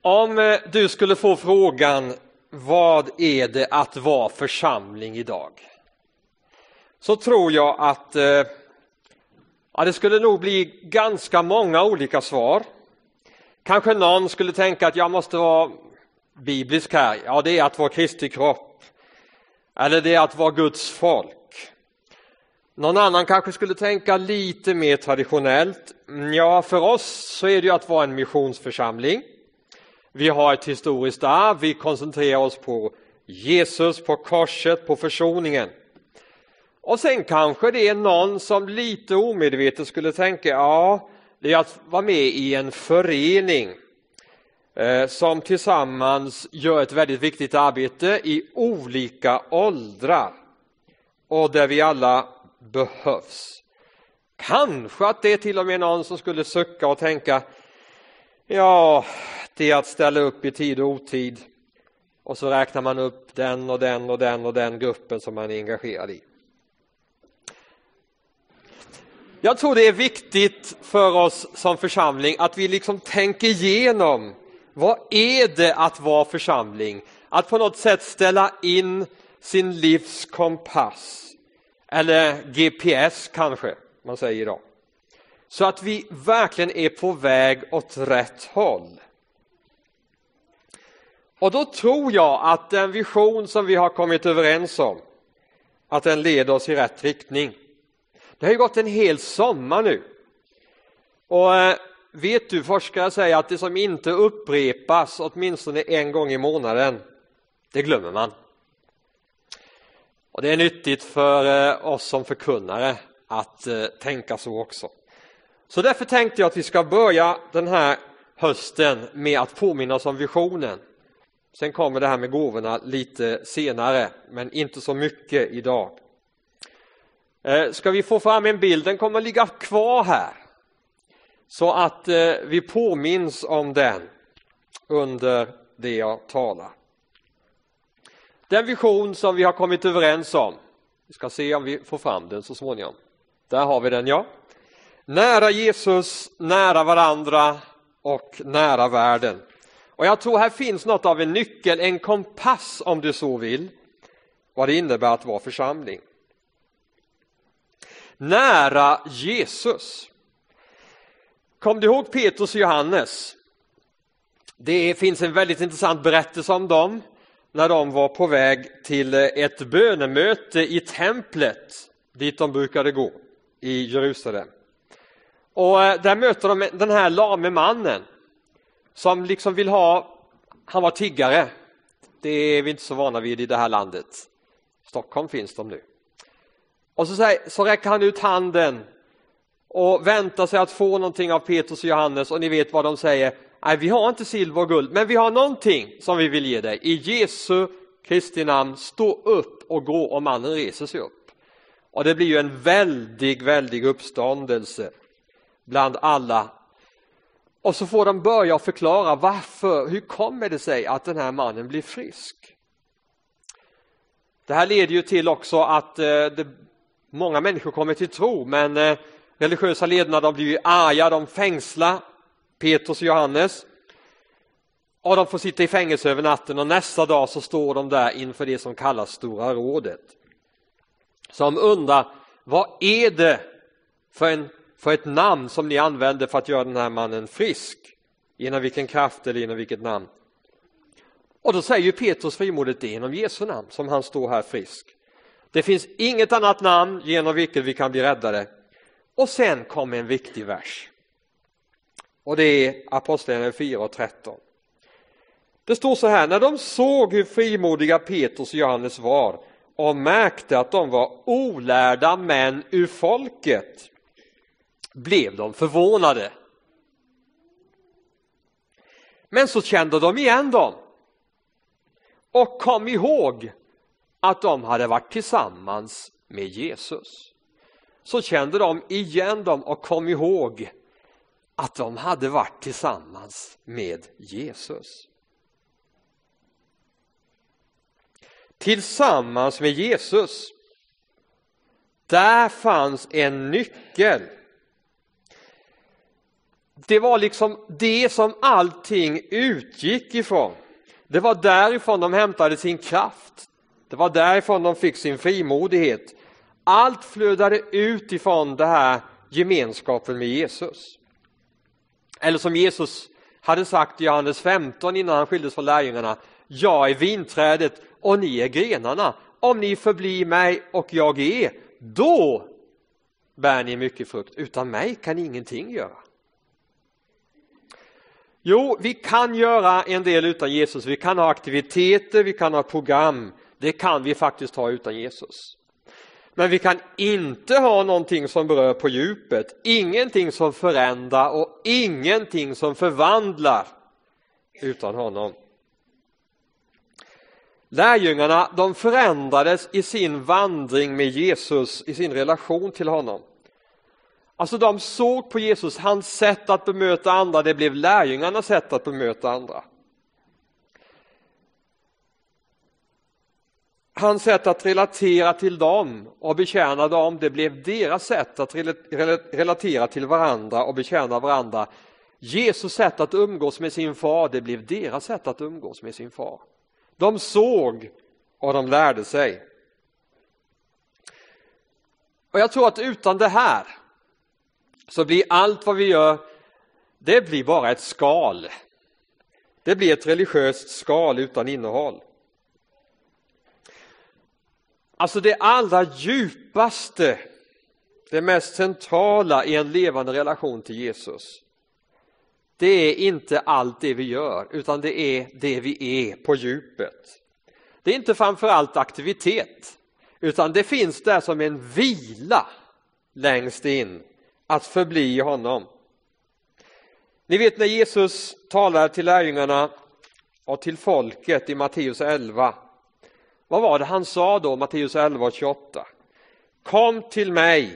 Om du skulle få frågan, vad är det att vara församling idag? Så tror jag att det skulle nog bli ganska många olika svar. Kanske någon skulle tänka att jag måste vara biblisk här. Ja, det är att vara Kristi kropp. Eller det är att vara Guds folk. Någon annan kanske skulle tänka lite mer traditionellt. Ja, för oss så är det ju att vara en missionsförsamling. Vi har ett historiskt arv, vi koncentrerar oss på Jesus, på korset, på försoningen. Och sen kanske det är någon som lite omedvetet skulle tänka, ja, det är att vara med i en förening som tillsammans gör ett väldigt viktigt arbete i olika åldrar och där vi alla behövs. Kanske att det är till och med någon som skulle sucka och tänka, ja, det är att ställa upp i tid och otid. Och så räknar man upp den och den och den och den gruppen som man är engagerad i. Jag tror det är viktigt för oss som församling att vi liksom tänker igenom, vad är det att vara församling? Att på något sätt ställa in sin livs kompass. Eller GPS kanske man säger idag. Så att vi verkligen är på väg åt rätt håll. Och då tror jag att den vision som vi har kommit överens om, att den leder oss i rätt riktning. Det har ju gått en hel sommar nu. Och vet du, forskare säger att det som inte upprepas åtminstone en gång i månaden, det glömmer man. Och det är nyttigt för oss som förkunnare att tänka så också. Så därför tänkte jag att vi ska börja den här hösten med att påminna oss om visionen. Sen kommer det här med gåvorna lite senare, men inte så mycket idag. Ska vi få fram en bild, den kommer att ligga kvar här. Så att vi påminns om den under det jag talar. Den vision som vi har kommit överens om. Vi ska se om vi får fram den så småningom. Där har vi den, ja. Nära Jesus, nära varandra och nära världen. Och jag tror här finns något av en nyckel, en kompass om du så vill. Vad det innebär att vara församling. Nära Jesus. Kom du ihåg Petrus och Johannes? Det finns en väldigt intressant berättelse om dem. När de var på väg till ett bönemöte i templet. Dit de brukade gå i Jerusalem. Och där möter de den här lame mannen. Som liksom vill ha, han var tiggare. Det är vi inte så vana vid i det här landet. Stockholm finns de nu. Och så räcker han ut handen och väntar sig att få någonting av Petrus och Johannes. Och ni vet vad de säger. Nej, vi har inte silver och guld, men vi har någonting som vi vill ge dig. I Jesu Kristi namn, stå upp och gå, och mannen reser sig upp. Och det blir ju en väldig uppståndelse bland alla. Och så får de börja förklara hur kommer det sig att den här mannen blir frisk? Det här leder ju till också att många människor kommer till tro, men religiösa ledarna, de blir ju arga, de fängslar Petrus och Johannes. Och de får sitta i fängelse över natten, och nästa dag så står de där inför det som kallas Stora rådet. Som undrar, vad är det för ett namn som ni använder för att göra den här mannen frisk? Genom vilken kraft eller genom vilket namn? Och då säger ju Petrus frimodigt, det är genom Jesu namn som han står här frisk. Det finns inget annat namn genom vilket vi kan bli räddade. Och sen kommer en viktig vers. Och det är Apostlagärningarna 4:13. Det står så här: när de såg hur frimodiga Petrus och Johannes var och märkte att de var olärda män ur folket, blev de förvånade. Men så kände de igen dem och kom ihåg att de hade varit tillsammans med Jesus. Så kände de igen dem och kom ihåg att de hade varit tillsammans med Jesus. Tillsammans med Jesus. Där fanns en nyckel. det var liksom det som allting utgick ifrån. Det var därifrån de hämtade sin kraft. Det var därifrån de fick sin frimodighet. Allt flödade ut ifrån det här gemenskapen med Jesus. Eller som Jesus hade sagt i Johannes 15 innan han skildes från lärjungarna: jag är vinträdet och ni är grenarna. Om ni förblir mig och jag är, då bär ni mycket frukt. Utan mig kan ni ingenting göra. Jo, vi kan göra en del utan Jesus. Vi kan ha aktiviteter, vi kan ha program. Det kan vi faktiskt ha utan Jesus. Men vi kan inte ha någonting som berör på djupet. Ingenting som förändrar och ingenting som förvandlar utan honom. Lärjungarna, de förändrades i sin vandring med Jesus, i sin relation till honom. Alltså de såg på Jesus, hans sätt att bemöta andra, det blev lärjungarnas sätt att bemöta andra. Hans sätt att relatera till dem och betjäna dem, det blev deras sätt att relatera till varandra och betjäna varandra. Jesus sätt att umgås med sin far, det blev deras sätt att umgås med sin far. De såg och de lärde sig. Och jag tror att utan det här så blir allt vad vi gör, det blir bara ett skal. Det blir ett religiöst skal utan innehåll. Alltså det allra djupaste, det mest centrala i en levande relation till Jesus, det är inte allt det vi gör, utan det är det vi är på djupet. Det är inte framförallt aktivitet, utan det finns där som en vila längst in, att förbli honom. Ni vet när Jesus talade till lärjungarna och till folket i Matteus 11. Vad var det han sa då, Matteus 11 och 28? Kom till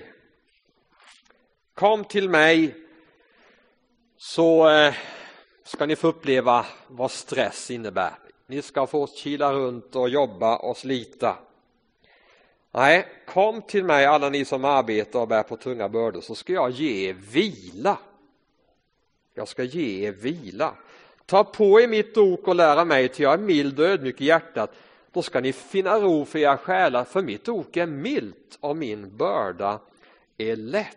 mig så ska ni få uppleva vad stress innebär. Ni ska få kila runt och jobba och slita. Nej, kom till mig alla ni som arbetar och bär på tunga bördor, så ska jag ge er vila. Jag ska ge er vila. Ta på er mitt ok och lära mig, till jag är mild och ödmjuk i hjärtat. Då ska ni finna ro för era själar, för mitt ok är milt och min börda är lätt.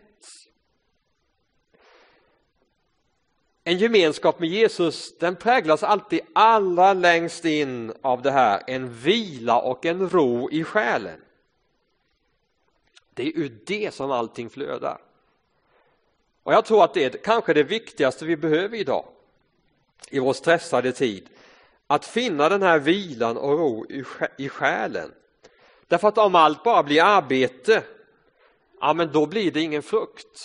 En gemenskap med Jesus, den präglas alltid allra längst in av det här. En vila och en ro i själen. Det är ur det som allting flödar. Och jag tror att det är kanske det viktigaste vi behöver idag. I vår stressade tid. Att finna den här vilan och ro i själen. Därför att om allt bara blir arbete, ja men då blir det ingen frukt.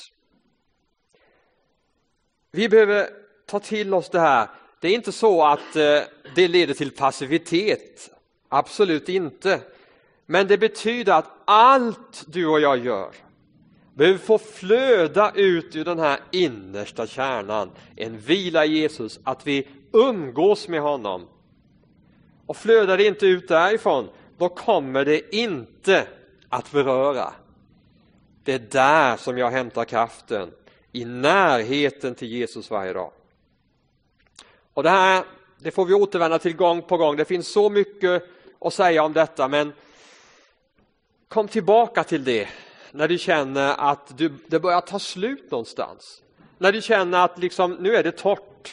Vi behöver ta till oss det här. Det är inte så att det leder till passivitet. Absolut inte. Men det betyder att allt du och jag gör behöver få flöda ut ur den här innersta kärnan. En vila i Jesus. Att vi umgås med honom. Och flödar det inte ut därifrån, då kommer det inte att beröra. Det är där som jag hämtar kraften. I närheten till Jesus varje dag. Och det här, det får vi återvända till gång på gång. Det finns så mycket att säga om detta, men kom tillbaka till det när du känner att det börjar ta slut någonstans. När du känner att liksom, nu är det torrt.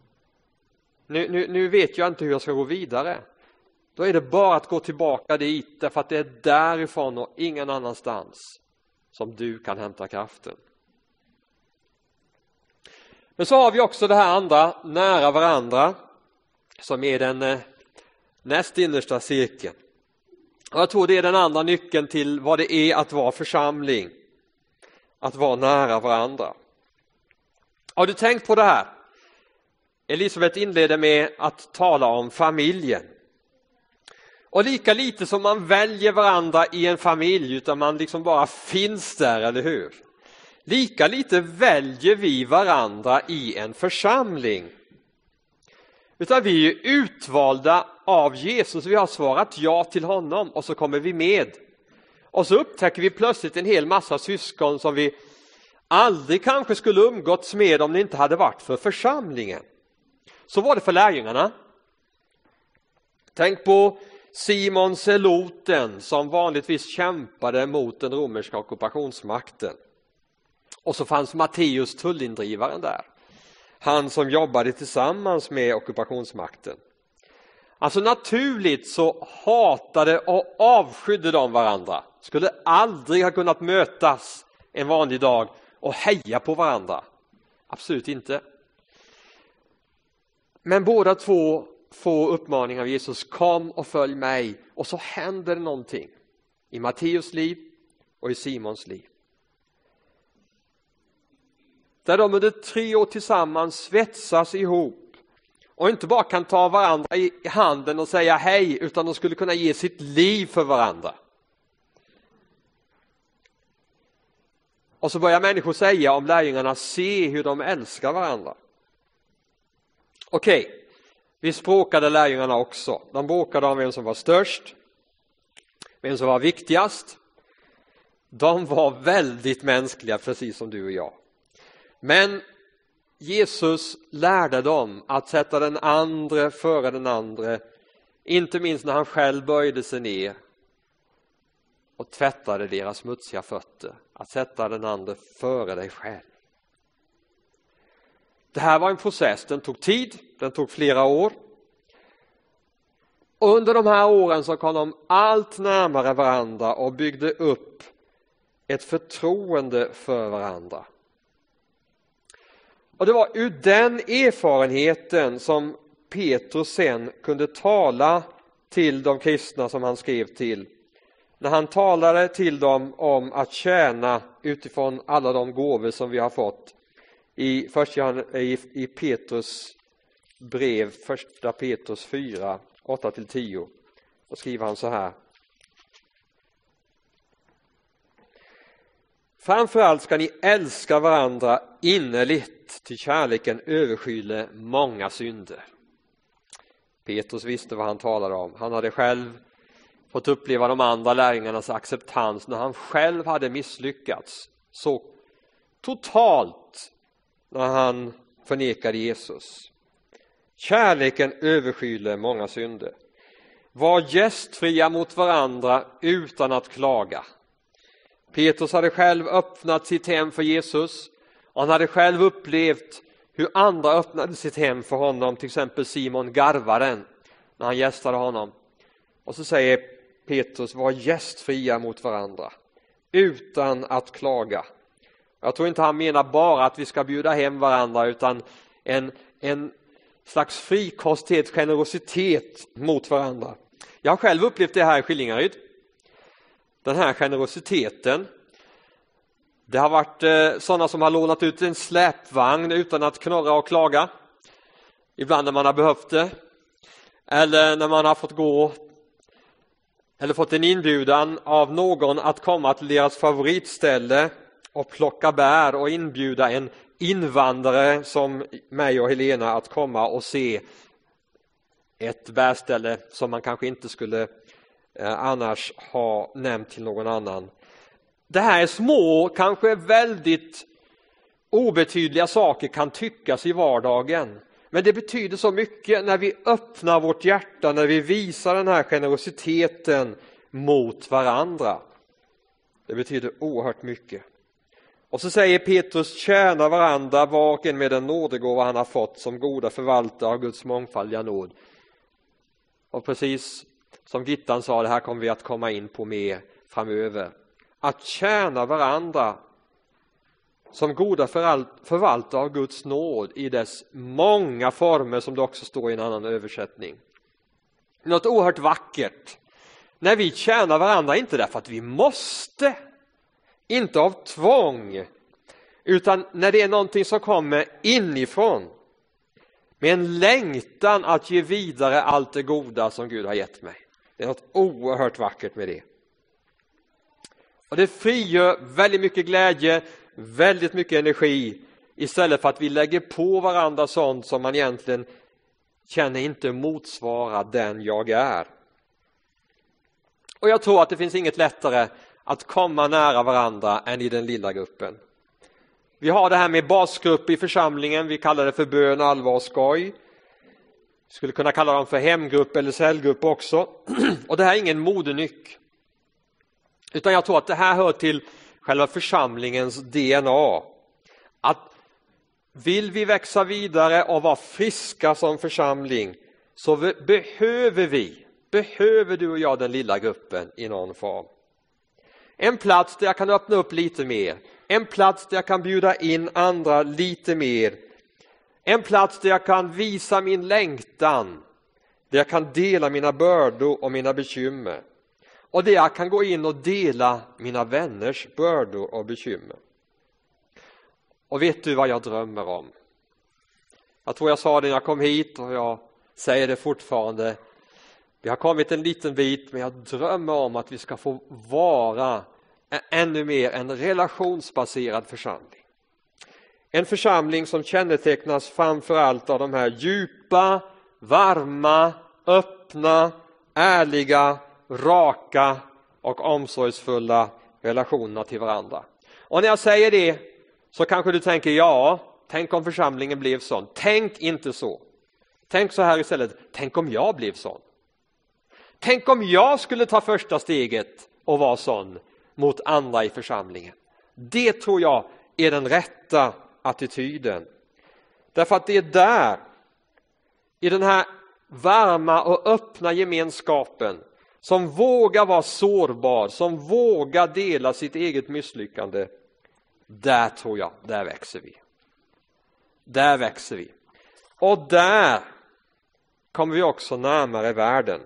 Nu vet jag inte hur jag ska gå vidare. Då är det bara att gå tillbaka dit, därför att det är därifrån och ingen annanstans som du kan hämta kraften. Men så har vi också det här andra, nära varandra, som är den näst innersta cirkeln. Och jag tror det är den andra nyckeln till vad det är att vara församling. Att vara nära varandra. Har du tänkt på det här? Elisabeth inleder med att tala om familjen. Och lika lite som man väljer varandra i en familj, utan man liksom bara finns där, eller hur? Lika lite väljer vi varandra i en församling. Utan vi är utvalda av Jesus. Vi har svarat ja till honom och så kommer vi med. Och så upptäcker vi plötsligt en hel massa syskon som vi aldrig kanske skulle umgåtts med om det inte hade varit för församlingen. Så var det för lärjungarna. Tänk på Simon Zeloten som vanligtvis kämpade mot den romerska ockupationsmakten. Och så fanns Matteus tullindrivaren där. Han som jobbade tillsammans med ockupationsmakten. Alltså naturligt så hatade och avskydde de varandra. Skulle aldrig ha kunnat mötas en vanlig dag och heja på varandra. Absolut inte. Men båda två får uppmaning av Jesus: kom och följ mig. Och så händer det någonting i Matteus liv och i Simons liv. Där de under 3 år tillsammans svetsas ihop. Och inte bara kan ta varandra i handen och säga hej, utan de skulle kunna ge sitt liv för varandra. Och så börjar människor säga om lärjungarna: se hur de älskar varandra. Okej, vi bråkade lärjungarna också. De bråkade om vem som var störst, vem som var viktigast. De var väldigt mänskliga, precis som du och jag. Men Jesus lärde dem att sätta den andra före den andra, inte minst när han själv böjde sig ner och tvättade deras smutsiga fötter. Att sätta den andra före dig själv. Det här var en process, den tog tid, den tog flera år. Och under de här åren så kom de allt närmare varandra och byggde upp ett förtroende för varandra. Och det var ur den erfarenheten som Petrus sen kunde tala till de kristna som han skrev till. När han talade till dem om att tjäna utifrån alla de gåvor som vi har fått. I Petrus brev, 1 Petrus 4, 8-10. Då skriver han så här: framförallt ska ni älska varandra innerligt, till kärleken överskyller många synder. Petrus visste vad han talade om. Han hade själv fått uppleva de andra lärjungarnas acceptans när han själv hade misslyckats så totalt när han förnekade Jesus. Kärleken överskyller många synder. Var gästfria mot varandra utan att klaga. Petrus hade själv öppnat sitt hem för Jesus. Och han hade själv upplevt hur andra öppnade sitt hem för honom. Till exempel Simon Garvaren när han gästade honom. Och så säger Petrus: var gästfria mot varandra utan att klaga. Jag tror inte han menar bara att vi ska bjuda hem varandra, utan en slags frikostighet, generositet mot varandra. Jag har själv upplevt det här i Skillingaryd. Den här generositeten. Det har varit sådana som har lånat ut en släpvagn utan att knorra och klaga. Ibland när man har behövt det. Eller när man har fått gå eller fått en inbjudan av någon att komma till deras favoritställe och plocka bär och inbjuda en invandrare som mig och Helena att komma och se ett bärställe som man kanske inte skulle annars ha nämnt till någon annan. Det här är små, kanske väldigt obetydliga saker kan tyckas i vardagen. Men det betyder så mycket när vi öppnar vårt hjärta, när vi visar den här generositeten mot varandra. Det betyder oerhört mycket. Och så säger Petrus: tjäna varandra var och en med den nådegåva han har fått som goda förvaltare av Guds mångfaldiga nåd. Och precis som Gittan sa, det här kommer vi att komma in på mer framöver. Att tjäna varandra som goda förvaltare av Guds nåd i dess många former, som det också står i en annan översättning. Något oerhört vackert. När vi tjänar varandra, inte därför att vi måste, inte av tvång, utan när det är någonting som kommer inifrån. Med en längtan att ge vidare allt det goda som Gud har gett mig. Det är något oerhört vackert med det. Och det frigör väldigt mycket glädje, väldigt mycket energi, istället för att vi lägger på varandra sånt som man egentligen känner inte motsvarar den jag är. Och jag tror att det finns inget lättare att komma nära varandra än i den lilla gruppen. Vi har det här med basgrupp i församlingen. Vi kallar det för bön, allvar och skoj. Vi skulle kunna kalla dem för hemgrupp eller cellgrupp också. Och det här är ingen modenyck. Utan jag tror att det här hör till själva församlingens DNA. Att vill vi växa vidare och vara friska som församling, så behöver du och jag den lilla gruppen i någon form. En plats där jag kan öppna upp lite mer. En plats där jag kan bjuda in andra lite mer. En plats där jag kan visa min längtan. Där jag kan dela mina bördor och mina bekymmer. Och där jag kan gå in och dela mina vänners bördor och bekymmer. Och vet du vad jag drömmer om? Jag tror jag sa det när jag kom hit och jag säger det fortfarande. Vi har kommit en liten bit, men jag drömmer om att vi ska få vara ännu mer en relationsbaserad församling. En församling som kännetecknas framförallt av de här djupa, varma, öppna, ärliga, raka och omsorgsfulla relationerna till varandra. Och när jag säger det så kanske du tänker, ja, tänk om församlingen blev sån. Tänk inte så. Tänk så här istället, tänk om jag blev sån. Tänk om jag skulle ta första steget och vara sån mot andra i församlingen. Det tror jag är den rätta attityden. Därför att det är där, i den här varma och öppna gemenskapen, som vågar vara sårbar, som vågar dela sitt eget misslyckande, där tror jag, där växer vi. Där växer vi. Och där kommer vi också närmare världen.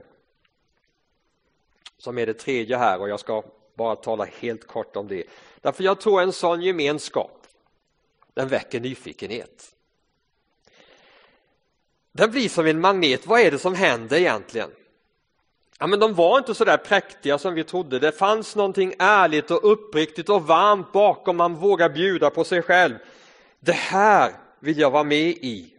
Som är det tredje här, och jag ska bara tala helt kort om det. Därför jag tror en sån gemenskap, den väcker nyfikenhet. Den blir som en magnet. Vad är det som händer egentligen? Ja, men de var inte så där präktiga som vi trodde. Det fanns någonting ärligt och uppriktigt och varmt bakom. Man vågar bjuda på sig själv. Det här vill jag vara med i.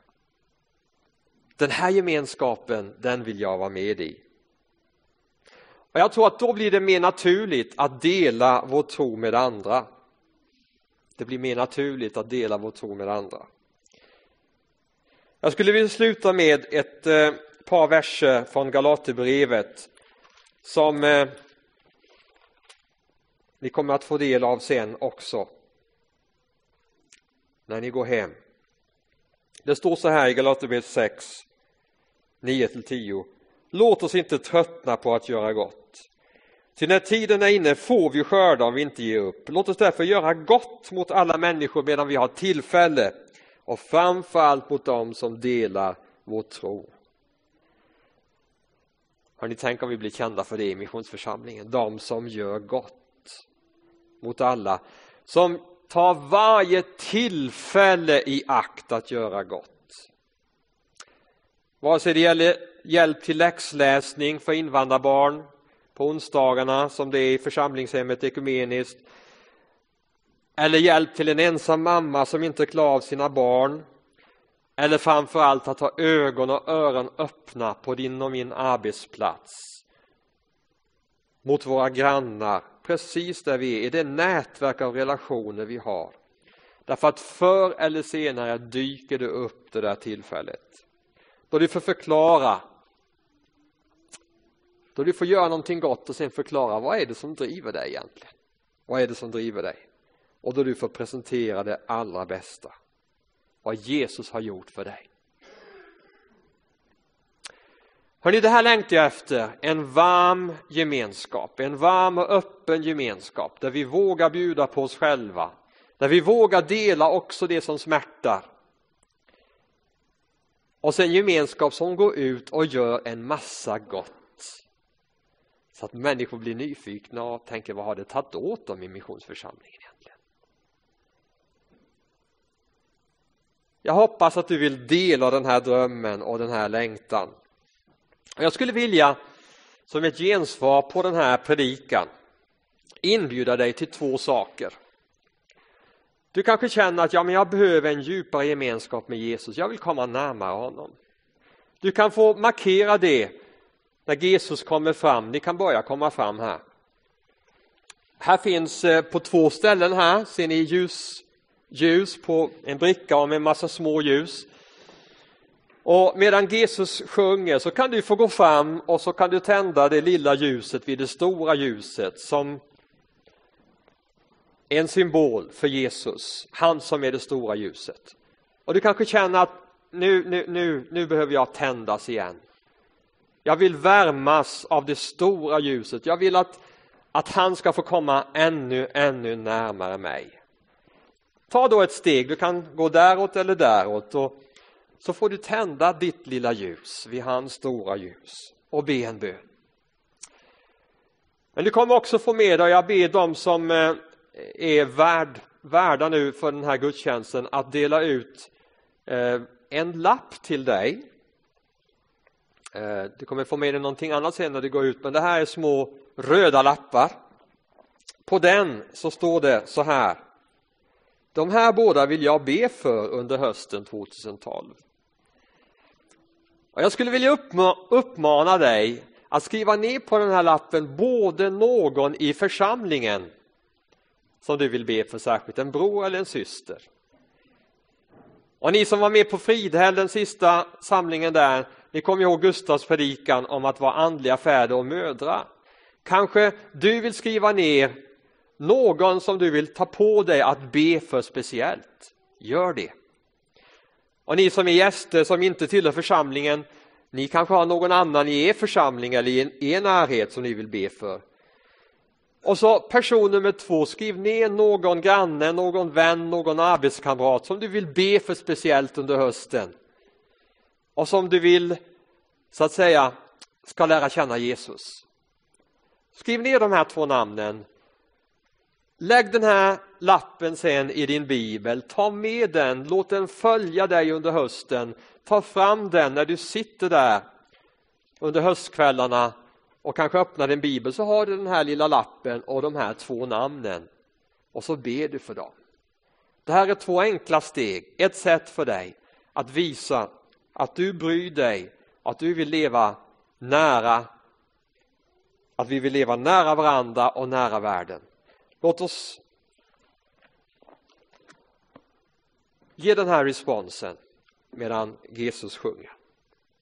Den här gemenskapen, den vill jag vara med i. Och jag tror att då blir det mer naturligt att dela vår tro med andra. Det blir mer naturligt att dela vår tro med andra. Jag skulle vilja sluta med ett par verser från Galaterbrevet som ni kommer att få del av sen också när ni går hem. Det står så här i Galaterbrevet 6, 9-10. Låt oss inte tröttna på att göra gott. Till när tiden är inne får vi skörda om vi inte ger upp. Låt oss därför göra gott mot alla människor medan vi har tillfälle. Och framförallt mot dem som delar vår tro. Har ni tänkt om vi blir kända för det i missionsförsamlingen? De som gör gott mot alla. Som tar varje tillfälle i akt att göra gott. Vare sig det gäller hjälp till läxläsning för invandrarbarn på onsdagarna som det är i församlingshemmet ekumeniskt. Eller hjälp till en ensam mamma som inte klarar av sina barn. Eller framförallt att ha ögon och öron öppna på din och min arbetsplats. Mot våra grannar. Precis där vi är. I det nätverk av relationer vi har. Därför att förr eller senare dyker det upp det där tillfället. Då du får förklara. Då du får göra någonting gott och sen förklara vad är det som driver dig egentligen. Vad är det som driver dig? Och då du får presentera det allra bästa. Vad Jesus har gjort för dig. Hörrni, det här längtar jag efter. En varm gemenskap. En varm och öppen gemenskap. Där vi vågar bjuda på oss själva. Där vi vågar dela också det som smärtar. Och sen gemenskap som går ut och gör en massa gott. Så att människor blir nyfikna och tänker, vad har det tagit åt dem i missionsförsamlingen egentligen? Jag hoppas att du vill dela den här drömmen och den här längtan. Jag skulle vilja, som ett gensvar på den här predikan, inbjuda dig till 2 saker. Du kanske känner att men jag behöver en djupare gemenskap med Jesus. Jag vill komma närmare honom. Du kan få markera det när Jesus kommer fram. Ni kan börja komma fram här. Här finns på 2 ställen här, ser ni ljus på en bricka och med en massa små ljus. Och medan Jesus sjunger så kan du få gå fram och så kan du tända det lilla ljuset vid det stora ljuset som en symbol för Jesus, han som är det stora ljuset. Och du kanske känner att nu behöver jag tändas igen. Jag vill värmas av det stora ljuset. Jag vill att han ska få komma ännu närmare mig. Ta då ett steg, du kan gå däråt eller däråt och så får du tända ditt lilla ljus vid hans stora ljus och be en bön. Men du kommer också få med dig, jag ber dem som är värda nu för den här gudstjänsten att dela ut en lapp till dig. Du kommer få med dig någonting annat sen när du går ut, men det här är små röda lappar. På den så står det så här: de här båda vill jag be för under hösten 2012. Och jag skulle vilja uppmana dig att skriva ner på den här lappen både någon i församlingen som du vill be för särskilt, en bror eller en syster. Och ni som var med på Fridhäll, den sista samlingen där, ni kommer ihåg Gustavs predikan om att vara andliga fäder och mödrar. Kanske du vill skriva ner någon som du vill ta på dig att be för speciellt. Gör det. Och ni som är gäster som inte tillhör församlingen, ni kanske har någon annan i er församling eller i er närhet som ni vill be för. Och så person nummer 2, skriv ner någon granne, någon vän, någon arbetskamrat som du vill be för speciellt under hösten. Och som du vill, så att säga, ska lära känna Jesus. Skriv ner de här 2 namnen. Lägg den här lappen sen i din bibel. Ta med den, låt den följa dig under hösten. Ta fram den när du sitter där under höstkvällarna och kanske öppnar din bibel, så har du den här lilla lappen och de här 2 namnen. Och så ber du för dem. Det här är 2 enkla steg. Ett sätt för dig att visa att du bryr dig, att du vill leva nära, att vi vill leva nära varandra och nära världen. Låt oss ge den här responsen medan Jesus sjunger.